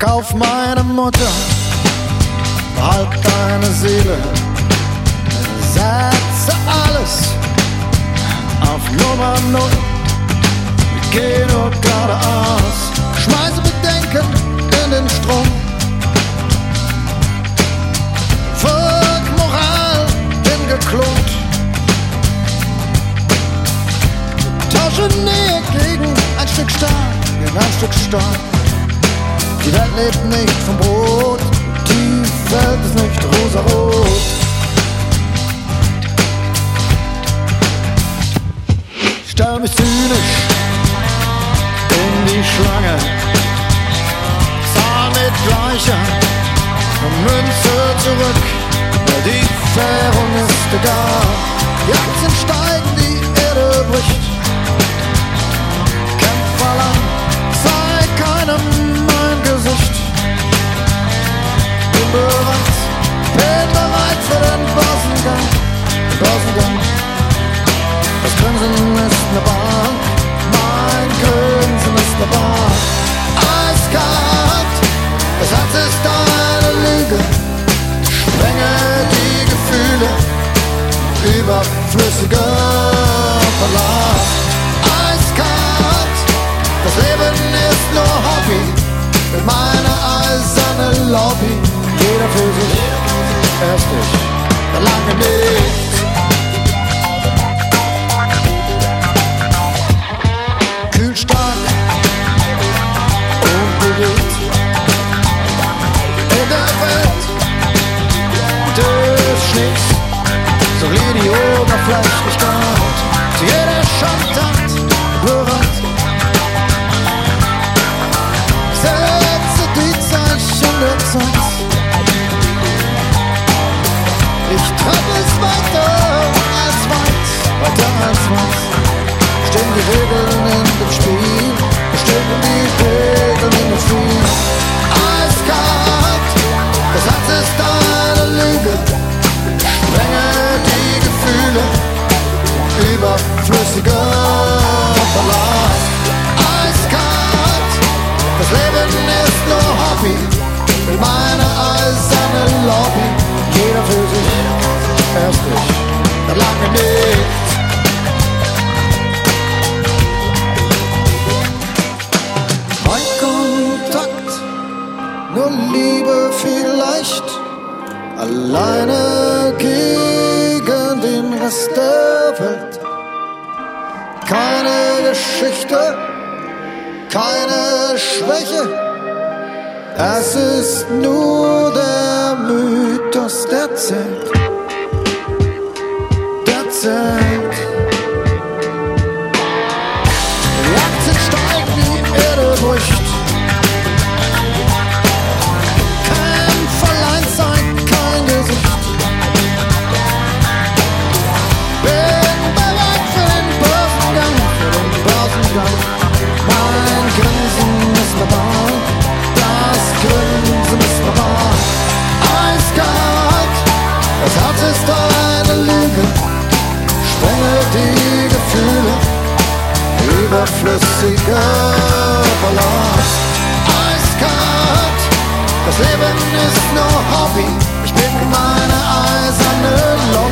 Verkauf meine Mutter, behalt deine Seele, setze alles auf Nummer 0, geh nur geradeaus, schmeiße Bedenken in den Strom. Folg Moral, bin geklont. Tausche Nähe gegen ein Stück Stahl, gegen ein Stück Stahl. Die Welt lebt nicht vom Brot, die Welt ist nicht rosarot. Stell mich zynisch in die Schlange, zahl mit gleicher Münze zurück, die Währung ist egal. Die Aktien steigen, die Erde bricht. Kämpf allein, sei keinem mein Gesicht. Bin bereit für den Börsengang, Börsengang. Das Grinsen ist ne Bank, mein Grinsen ist ne Bank. Eiskalt, das Herz ist eine Lüge, sprenge die Gefühle, überflüssige Verlag. Eiskalt, das Leben ist nur Hobby, mit meiner eisernen Lobby. Jeder für sich, erst ich, der lange nicht. Kühlstark und bewegt in der Welt des Schnees, so wie die Oberflächlichkeit zu jeder Schandtat bereit. Setze die Zeichen der Zeit, ich treib es weiter als weit, weiter als weit. Stehen die Regeln in dem Spiel, stehen die Regeln in dem Spiel. Eiskalt, das Herz ist eine Lüge, sprenge die Gefühle, überflüssige Ballast. Eiskalt, das Leben ist nur Hobby, mit meiner eisernen Lobby. Jeder für sich, erst ich, der lange nicht. Nur Liebe vielleicht, alleine gegen den Rest der Welt. Keine Geschichte, keine Schwäche, es ist nur der Mythos, der zählt, der zählt. Die Aktien steigen, die Erde bricht. Mein Grinsen ist ne Bank, das Grinsen ist ne Bank. Eiskalt, das Herz ist eine Lüge, sprenge die Gefühle, überflüssige Ballast. Eiskalt, das Leben ist nur Hobby, ich bin meine eiserne Lobby.